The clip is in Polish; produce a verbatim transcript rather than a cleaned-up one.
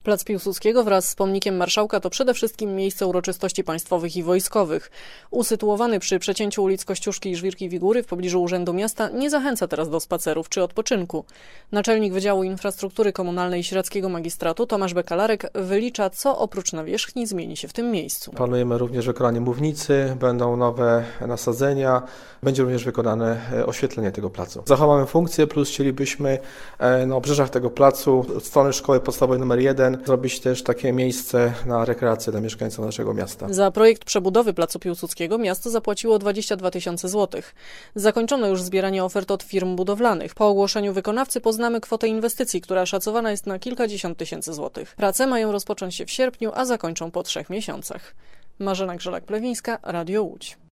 Plac Piłsudskiego wraz z pomnikiem marszałka to przede wszystkim miejsce uroczystości państwowych i wojskowych. Usytuowany przy przecięciu ulic Kościuszki i Żwirki Wigury w pobliżu Urzędu Miasta nie zachęca teraz do spacerów czy odpoczynku. Naczelnik Wydziału Infrastruktury Komunalnej Śradzkiego Magistratu Tomasz Bekalarek wylicza, co oprócz nawierzchni zmieni się w tym miejscu. Planujemy również wykonanie mównicy, będą nowe nasadzenia, będzie również wykonane oświetlenie tego placu. Zachowamy funkcję, plus chcielibyśmy na obrzeżach tego placu od strony szkoły podstawowej numer jeden zrobić też takie miejsce na rekreację dla mieszkańców naszego miasta. Za projekt przebudowy Placu Piłsudskiego miasto zapłaciło dwadzieścia dwa tysiące złotych. Zakończono już zbieranie ofert od firm budowlanych. Po ogłoszeniu wykonawcy poznamy kwotę inwestycji, która szacowana jest na kilkadziesiąt tysięcy złotych. Prace mają rozpocząć się w sierpniu, a zakończą po trzech miesiącach. Marzena Grzelak-Plewińska, Radio Łódź.